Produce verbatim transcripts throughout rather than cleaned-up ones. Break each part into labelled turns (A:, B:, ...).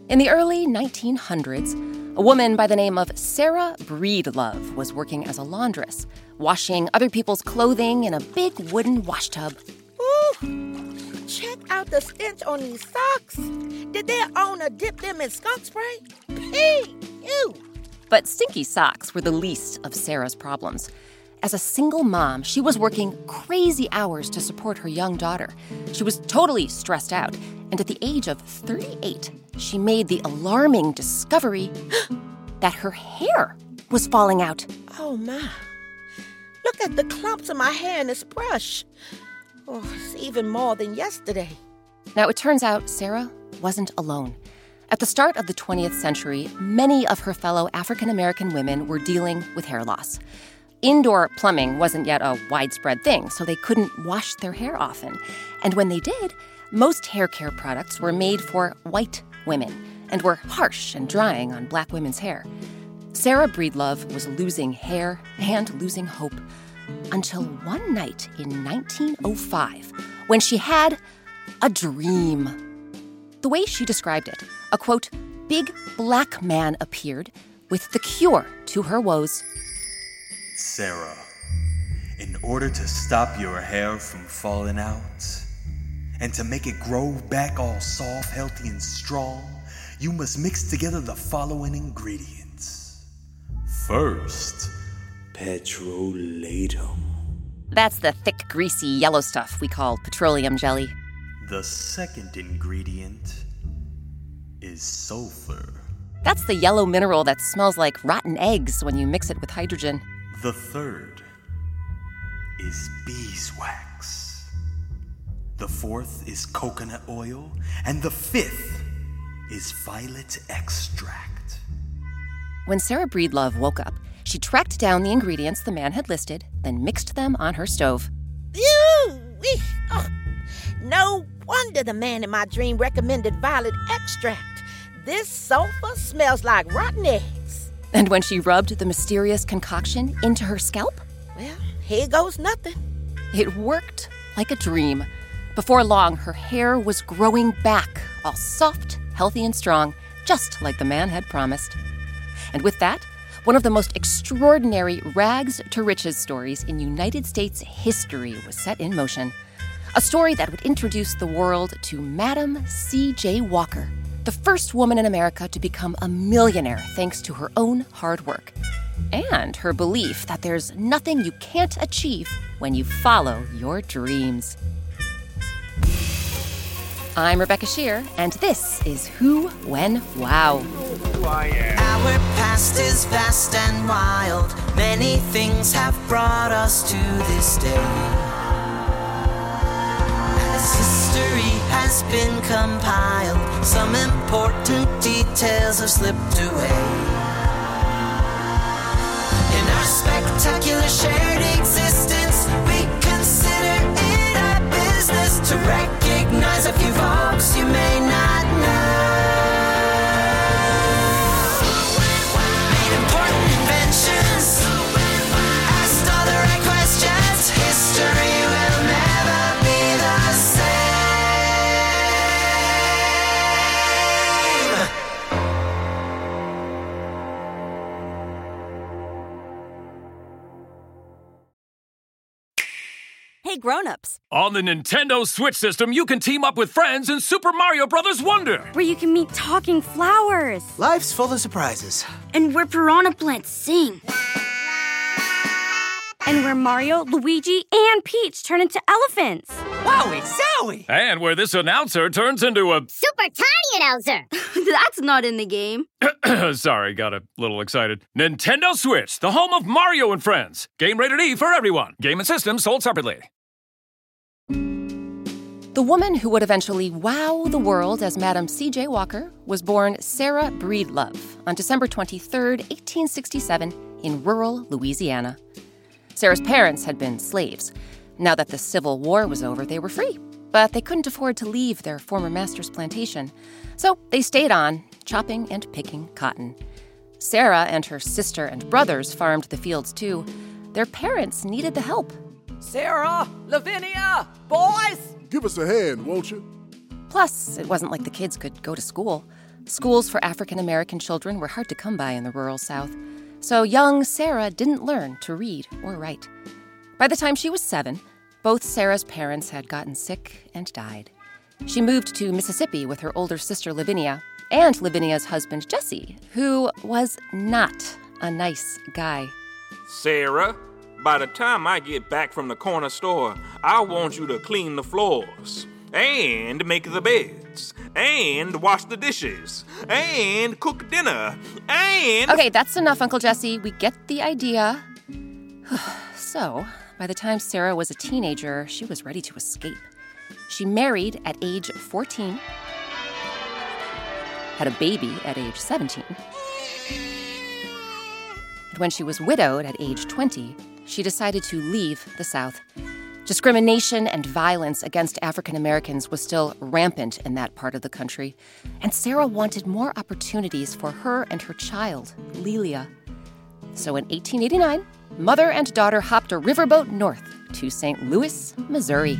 A: In the early nineteen hundreds, a woman by the name of Sarah Breedlove was working as a laundress, washing other people's clothing in a big wooden washtub.
B: Ooh, check out the stench on these socks. Did their owner dip them in skunk spray? Pee! Ew!
A: But stinky socks were the least of Sarah's problems. As a single mom, she was working crazy hours to support her young daughter. She was totally stressed out, and at the age of thirty-eight, she made the alarming discovery that her hair was falling out.
B: Oh, my. Look at the clumps of my hair in this brush. Oh, it's even more than yesterday.
A: Now, it turns out Sarah wasn't alone. At the start of the twentieth century, many of her fellow African-American women were dealing with hair loss. Indoor plumbing wasn't yet a widespread thing, so they couldn't wash their hair often. And when they did, most hair care products were made for white women and were harsh and drying on black women's hair. Sarah Breedlove was losing hair and losing hope until one night in nineteen oh five, when she had a dream. The way she described it, a, quote, big black man appeared with the cure to her woes.
C: Sarah, in order to stop your hair from falling out and to make it grow back all soft, healthy, and strong, you must mix together the following ingredients. First, petrolatum.
A: That's the thick, greasy yellow stuff we call petroleum jelly.
C: The second ingredient is sulfur.
A: That's the yellow mineral that smells like rotten eggs when you mix it with hydrogen.
C: The third is beeswax. The fourth is coconut oil. And the fifth is violet extract.
A: When Sarah Breedlove woke up, she tracked down the ingredients the man had listed, then mixed them on her stove.
B: Ew! Oh, no wonder the man in my dream recommended violet extract. This sulfur smells like rotten eggs.
A: And when she rubbed the mysterious concoction into her scalp?
B: Well, here goes nothing.
A: It worked like a dream. Before long, her hair was growing back, all soft, healthy, and strong, just like the man had promised. And with that, one of the most extraordinary rags to riches stories in United States history was set in motion. A story that would introduce the world to Madam C J Walker, the first woman in America to become a millionaire thanks to her own hard work, and her belief that there's nothing you can't achieve when you follow your dreams. I'm Rebecca Shear, and this is Who, When, Wow.
D: Who I am. Our past is vast and wild. Many things have brought us to this day. As history has been compiled, some important details have slipped away. In our spectacular shared existence, we consider it our business to recognize a few folks you may not know. Made important inventions, asked all the right questions. History will never be the same.
E: Hey, grown-ups.
F: On the Nintendo Switch system, you can team up with friends in Super Mario Bros. Wonder.
E: Where you can meet talking flowers.
G: Life's full of surprises.
E: And where piranha plants sing. And where Mario, Luigi, and Peach turn into elephants.
G: Wowie zowie!
F: And where this announcer turns into a...
H: super tiny announcer.
E: That's not in the game.
F: Sorry, got a little excited. Nintendo Switch, the home of Mario and Friends. Game rated E for everyone. Game and system sold separately.
A: The woman who would eventually wow the world as Madam C J Walker was born Sarah Breedlove on December twenty-third, eighteen sixty-seven, in rural Louisiana. Sarah's parents had been slaves. Now that the Civil War was over, they were free, but they couldn't afford to leave their former master's plantation. So they stayed on, chopping and picking cotton. Sarah and her sister and brothers farmed the fields too. Their parents needed the help.
I: Sarah, Lavinia, boys!
J: Give us a hand, won't you?
A: Plus, it wasn't like the kids could go to school. Schools for African American children were hard to come by in the rural South, so young Sarah didn't learn to read or write. By the time she was seven, both Sarah's parents had gotten sick and died. She moved to Mississippi with her older sister Lavinia and Lavinia's husband Jesse, who was not a nice guy.
H: Sarah, by the time I get back from the corner store, I want you to clean the floors, and make the beds, and wash the dishes, and cook dinner, and...
A: Okay, that's enough, Uncle Jesse. We get the idea. So, by the time Sarah was a teenager, she was ready to escape. She married at age fourteen, had a baby at age seventeen, and when she was widowed at age twenty, she decided to leave the South. Discrimination and violence against African Americans was still rampant in that part of the country, and Sarah wanted more opportunities for her and her child, Lelia. So in eighteen eighty-nine, mother and daughter hopped a riverboat north to Saint Louis, Missouri.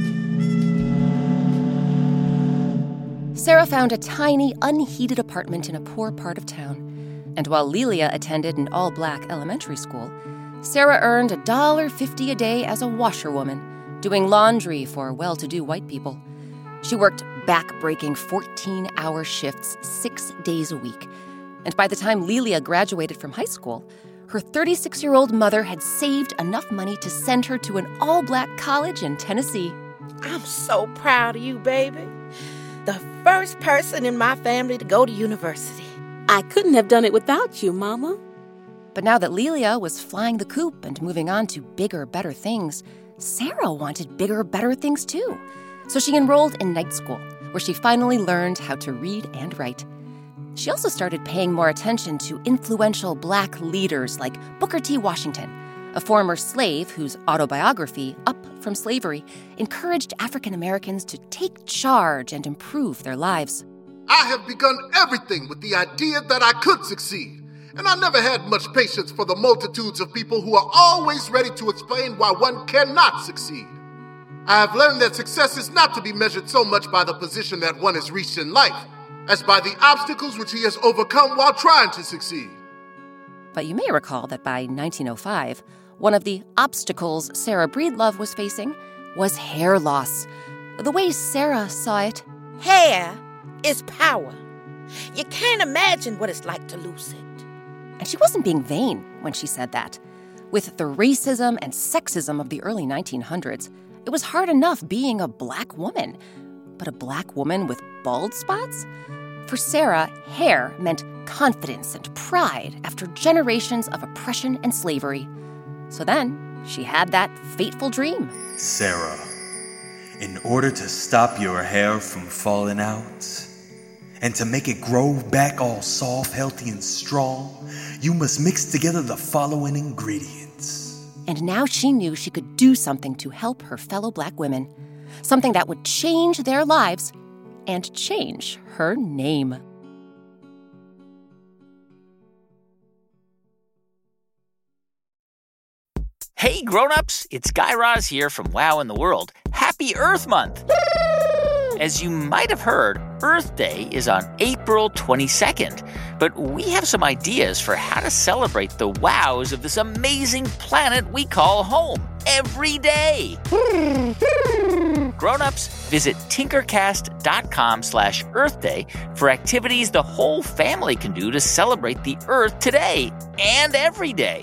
A: Sarah found a tiny, unheated apartment in a poor part of town, and while Lelia attended an all-black elementary school, Sarah earned one dollar fifty a day as a washerwoman, doing laundry for well-to-do white people. She worked back-breaking fourteen-hour shifts six days a week. And by the time Lelia graduated from high school, her thirty-six-year-old mother had saved enough money to send her to an all-black college in Tennessee.
B: I'm so proud of you, baby. The first person in my family to go to university.
J: I couldn't have done it without you, Mama.
A: But now that Lelia was flying the coop and moving on to bigger, better things, Sarah wanted bigger, better things too. So she enrolled in night school, where she finally learned how to read and write. She also started paying more attention to influential black leaders like Booker T. Washington, a former slave whose autobiography, Up from Slavery, encouraged African Americans to take charge and improve their lives.
K: I have begun everything with the idea that I could succeed. And I never had much patience for the multitudes of people who are always ready to explain why one cannot succeed. I have learned that success is not to be measured so much by the position that one has reached in life, as by the obstacles which he has overcome while trying to succeed.
A: But you may recall that by nineteen oh five, one of the obstacles Sarah Breedlove was facing was hair loss. The way Sarah saw it,
B: hair is power. You can't imagine what it's like to lose it.
A: And she wasn't being vain when she said that. With the racism and sexism of the early nineteen hundreds, it was hard enough being a black woman. But a black woman with bald spots? For Sarah, hair meant confidence and pride after generations of oppression and slavery. So then, she had that fateful dream.
C: Sarah, in order to stop your hair from falling out, and to make it grow back all soft, healthy, and strong, you must mix together the following ingredients.
A: And now she knew she could do something to help her fellow black women. Something that would change their lives and change her name.
L: Hey, grown-ups, it's Guy Raz here from Wow in the World. Happy Earth Month! As you might have heard, Earth Day is on April twenty-second, but we have some ideas for how to celebrate the wows of this amazing planet we call home every day. Grown-ups, visit tinkercast.com slash Earth Day for activities the whole family can do to celebrate the Earth today and every day.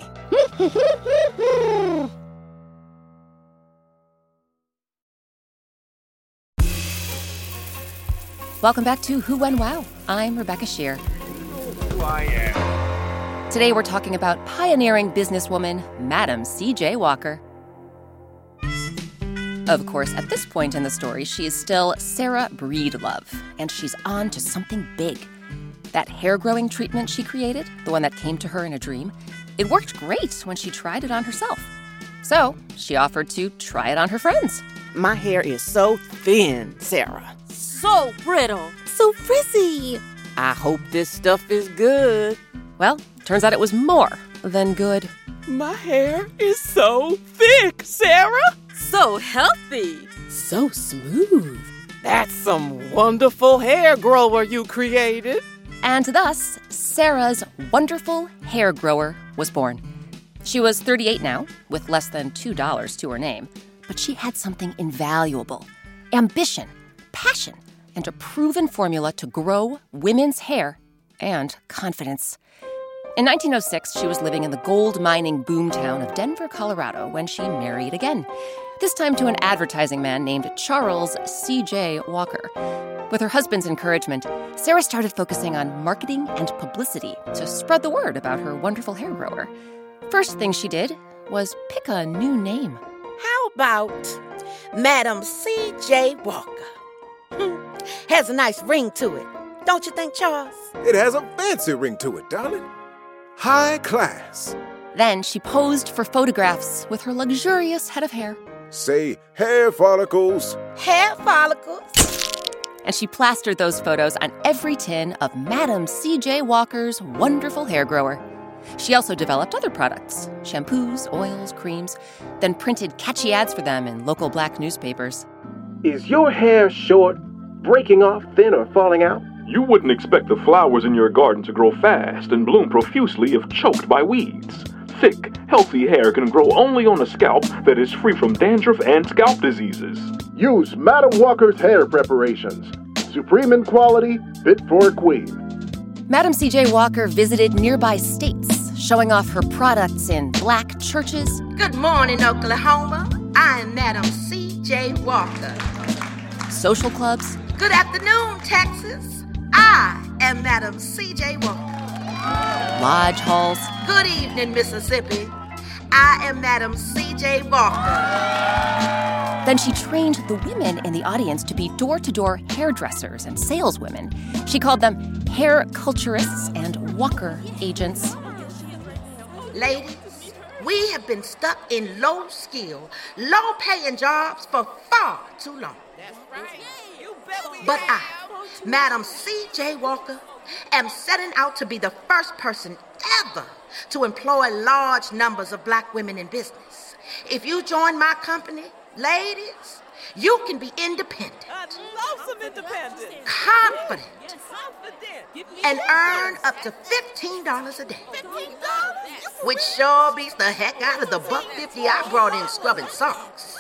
A: Welcome back to Who, When, Wow. I'm Rebecca Shear.
H: Who I am.
A: Today we're talking about pioneering businesswoman Madam C J Walker. Of course, at this point in the story, she is still Sarah Breedlove, and she's on to something big. That hair-growing treatment she created, the one that came to her in a dream, it worked great when she tried it on herself. So she offered to try it on her friends.
J: My hair is so thin, Sarah.
E: So brittle.
J: So frizzy. I hope this stuff is good.
A: Well, turns out it was more than good.
J: My hair is so thick, Sarah.
E: So healthy.
J: So smooth. That's some wonderful hair grower you created.
A: And thus, Sarah's wonderful hair grower was born. She was thirty-eight now, with less than two dollars to her name. But she had something invaluable: ambition, passion, and a proven formula to grow women's hair and confidence. In nineteen oh six, she was living in the gold mining boomtown of Denver, Colorado, when she married again, this time to an advertising man named Charles C J Walker. With her husband's encouragement, Sarah started focusing on marketing and publicity to spread the word about her wonderful hair grower. First thing she did was pick a new name.
B: How about Madam C J Walker? Has a nice ring to it, don't you think, Charles?
M: It has a fancy ring to it, darling. High class.
A: Then she posed for photographs with her luxurious head of hair.
M: Say, hair follicles.
B: Hair follicles.
A: And she plastered those photos on every tin of Madam C J Walker's wonderful hair grower. She also developed other products, shampoos, oils, creams, then printed catchy ads for them in local black newspapers.
N: Is your hair short, breaking off, thin, or falling out?
O: You wouldn't expect the flowers in your garden to grow fast and bloom profusely if choked by weeds. Thick, healthy hair can grow only on a scalp that is free from dandruff and scalp diseases.
K: Use Madam Walker's hair preparations. Supreme in quality, fit for a queen.
A: Madam C J Walker visited nearby states, showing off her products in black churches.
B: Good morning, Oklahoma. I am Madam C J Walker.
A: Social clubs.
B: Good afternoon, Texas. I am Madam C J Walker.
A: Lodge halls.
B: Good evening, Mississippi. I am Madam C J Walker.
A: Then she trained the women in the audience to be door-to-door hairdressers and saleswomen. She called them hair culturists and Walker agents.
B: Ladies, we have been stuck in low-skill, low-paying jobs for far too long. But I, Madam C J Walker, am setting out to be the first person ever to employ large numbers of black women in business. If you join my company, ladies, you can be independent,
I: I love some independent,
B: confident,
I: confident,
B: and earn up to fifteen dollars a day, which sure beats the heck out of the buck fifty I brought in scrubbing socks.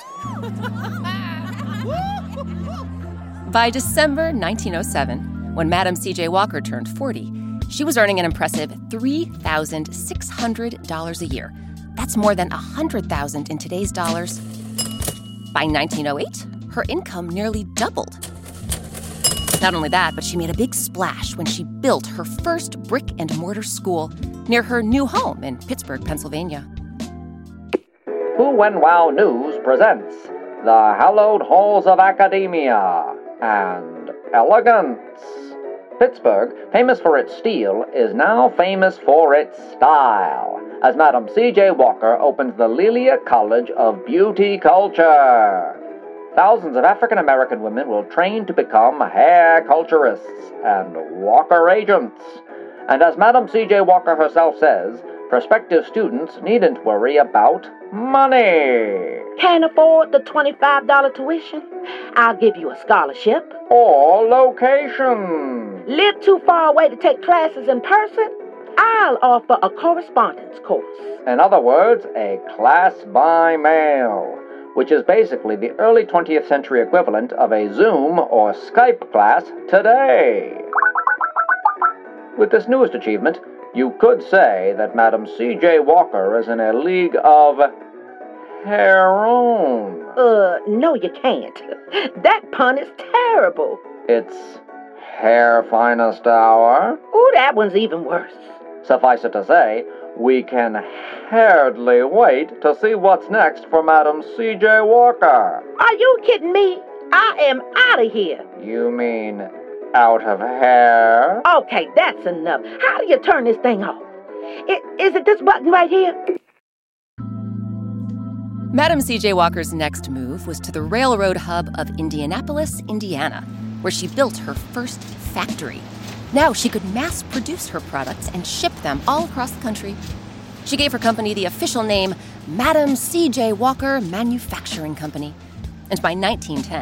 A: By December nineteen oh seven, when Madam C J Walker turned forty, she was earning an impressive three thousand six hundred dollars a year. That's more than one hundred thousand dollars in today's dollars. By nineteen oh eight, her income nearly doubled. Not only that, but she made a big splash when she built her first brick and mortar school near her new home in Pittsburgh, Pennsylvania.
P: Who and Wow News presents the hallowed halls of academia and elegance. Pittsburgh, famous for its steel, is now famous for its style, as Madam C J Walker opens the Lelia College of Beauty Culture. Thousands of African-American women will train to become hair culturists and Walker agents. And as Madam C J Walker herself says, prospective students needn't worry about money.
B: Can't afford the twenty-five dollars tuition? I'll give you a scholarship.
P: Or location.
B: Live too far away to take classes in person? I'll offer a correspondence course.
P: In other words, a class by mail, which is basically the early twentieth century equivalent of a Zoom or Skype class today. With this newest achievement, you could say that Madam C J Walker is in a league of her own.
B: Uh, no you can't. That pun is terrible.
P: It's hair finest hour.
B: Ooh, that one's even worse.
P: Suffice it to say, we can hardly wait to see what's next for Madam C J Walker.
B: Are you kidding me? I am out of here.
P: You mean out of hair?
B: Okay, that's enough. How do you turn this thing off? I, is it this button right here?
A: Madam C J Walker's next move was to the railroad hub of Indianapolis, Indiana, where she built her first factory. Now she could mass produce her products and ship them all across the country. She gave her company the official name Madam C J Walker Manufacturing Company. And by nineteen ten,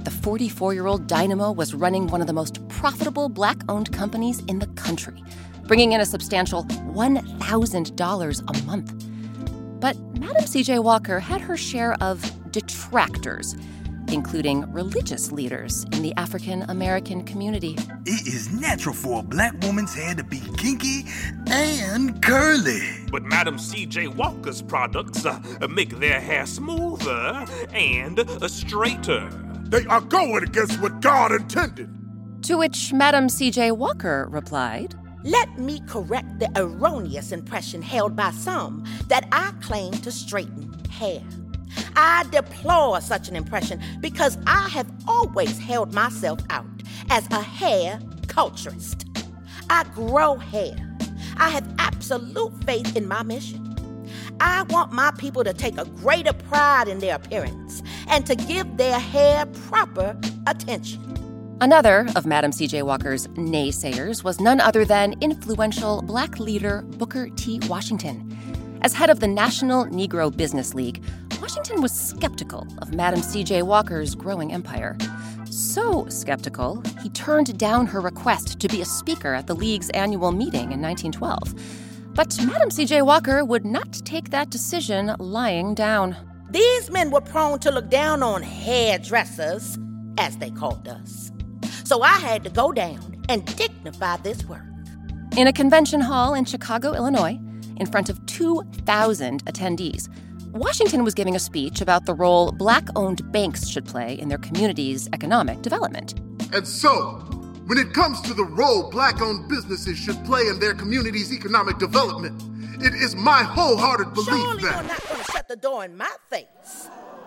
A: the forty-four-year-old dynamo was running one of the most profitable black-owned companies in the country, bringing in a substantial one thousand dollars a month. But Madam C J. Walker had her share of detractors, including religious leaders in the African American community.
C: It is natural for a black woman's hair to be kinky and curly.
H: But Madam C J. Walker's products uh, make their hair smoother and uh, straighter.
K: They are going against what God intended.
A: To which Madam C J. Walker replied,
B: "Let me correct the erroneous impression held by some that I claim to straighten hair. I deplore such an impression because I have always held myself out as a hair culturist. I grow hair. I have absolute faith in my mission. I want my people to take a greater pride in their appearance and to give their hair proper attention."
A: Another of Madam C J. Walker's naysayers was none other than influential black leader Booker T. Washington. As head of the National Negro Business League, Washington was skeptical of Madam C J. Walker's growing empire. So skeptical, he turned down her request to be a speaker at the League's annual meeting in nineteen twelve. But Madam C J. Walker would not take that decision lying down.
B: These men were prone to look down on hairdressers, as they called us. So I had to go down and dignify this work.
A: In a convention hall in Chicago, Illinois, in front of two thousand attendees, Washington was giving a speech about the role black-owned banks should play in their community's economic development.
K: And so, when it comes to the role black-owned businesses should play in their community's economic development, it is my wholehearted belief
B: Surely
K: that...
B: you're not going to shut the door in my face.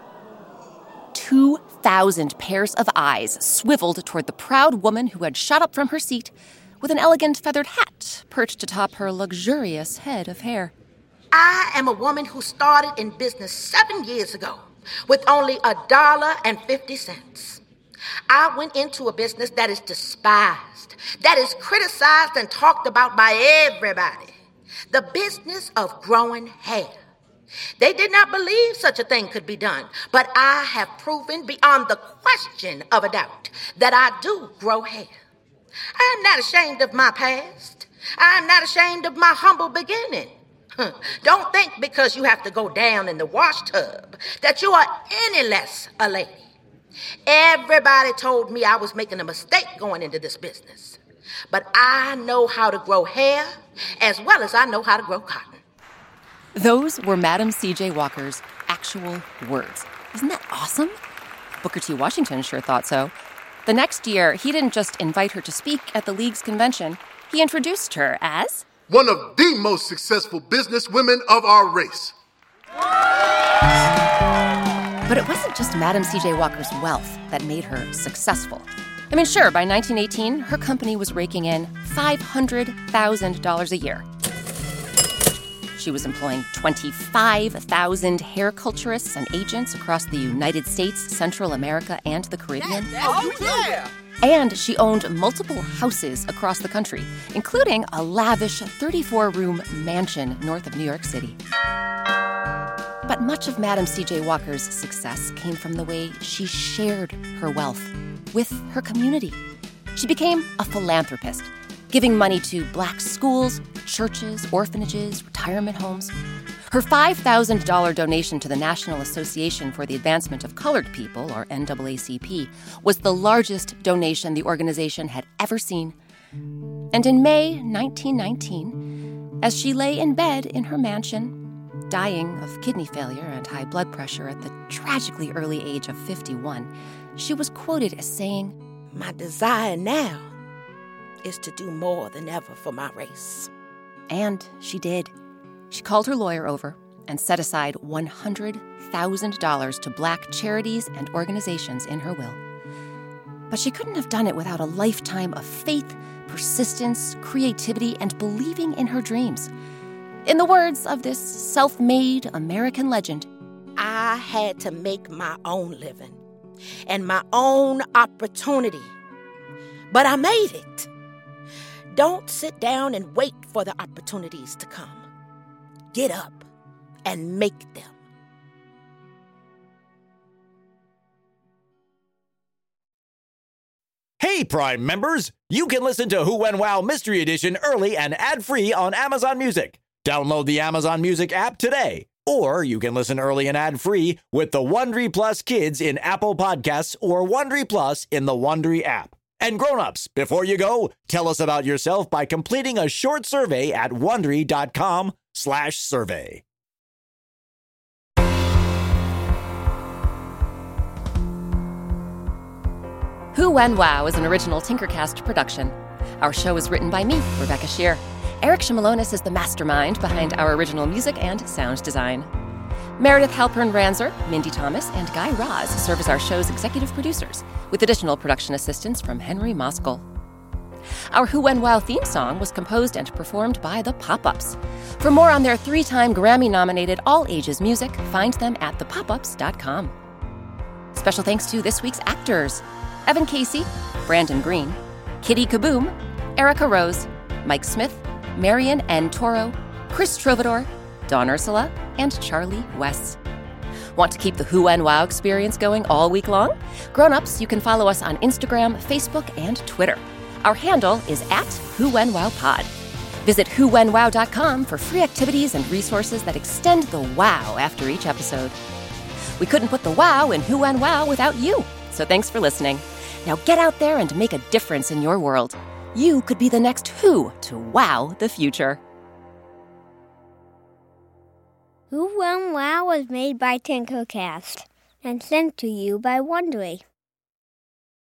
A: two thousand pairs of eyes swiveled toward the proud woman who had shot up from her seat with an elegant feathered hat perched atop her luxurious head of hair.
B: I am a woman who started in business seven years ago with only a dollar and fifty cents. I went into a business that is despised, that is criticized and talked about by everybody. The business of growing hair. They did not believe such a thing could be done, but I have proven beyond the question of a doubt that I do grow hair. I am not ashamed of my past. I am not ashamed of my humble beginning. Don't think because you have to go down in the wash tub that you are any less a lady. Everybody told me I was making a mistake going into this business, but I know how to grow hair as well as I know how to grow cotton.
A: Those were Madam C J. Walker's actual words. Isn't that awesome? Booker T. Washington sure thought so. The next year, he didn't just invite her to speak at the League's convention. He introduced her as
K: one of the most successful businesswomen of our race.
A: But it wasn't just Madam C J. Walker's wealth that made her successful. I mean, sure, by nineteen eighteen, her company was raking in five hundred thousand dollars a year. She was employing twenty-five thousand hair culturists and agents across the United States, Central America, and the Caribbean.
G: Oh, yeah!
A: And she owned multiple houses across the country, including a lavish thirty-four room mansion north of New York City. But much of Madam C J. Walker's success came from the way she shared her wealth with her community. She became a philanthropist, giving money to black schools, churches, orphanages, retirement homes. Her five thousand dollars donation to the National Association for the Advancement of Colored People, or N double A C P, was the largest donation the organization had ever seen. And in May nineteen nineteen, as she lay in bed in her mansion, dying of kidney failure and high blood pressure at the tragically early age of fifty-one, she was quoted as saying,
B: "My desire now is to do more than ever for my race."
A: And she did. She called her lawyer over and set aside one hundred thousand dollars to black charities and organizations in her will. But she couldn't have done it without a lifetime of faith, persistence, creativity, and believing in her dreams. In the words of this self-made American legend,
B: I had to make my own living and my own opportunity. But I made it. Don't sit down and wait for the opportunities to come. Get up and make them.
Q: Hey, Prime members! You can listen to Who When Wow Mystery Edition early and ad-free on Amazon Music. Download the Amazon Music app today. Or you can listen early and ad-free with the Wondery Plus Kids in Apple Podcasts or Wondery Plus in the Wondery app. And grown-ups, before you go, tell us about yourself by completing a short survey at Wondery.com slash survey.
A: Who When Wow is an original Tinkercast production. Our show is written by me, Rebecca Shear. Eric Shimalonis is the mastermind behind our original music and sound design. Meredith Halpern-Ranzer, Mindy Thomas, and Guy Raz serve as our show's executive producers, with additional production assistance from Henry Moskal. Our Who When Wow theme song was composed and performed by the Pop-Ups. For more on their three-time Grammy-nominated all-ages music, find them at the pop ups dot com. Special thanks to this week's actors: Evan Casey, Brandon Green, Kitty Kaboom, Erica Rose, Mike Smith, Marion N. Toro, Chris Trovador, Dawn Ursula, and Charlie Wess. Want to keep the Who When Wow experience going all week long? Grown-ups, you can follow us on Instagram, Facebook, and Twitter. Our handle is at Who When Wow Pod. Visit who when wow dot com for free activities and resources that extend the wow after each episode. We couldn't put the wow in Who When Wow without you, so thanks for listening. Now get out there and make a difference in your world. You could be the next Who to wow the future.
R: Who When Wow was made by Tinkercast and sent to you by Wondery.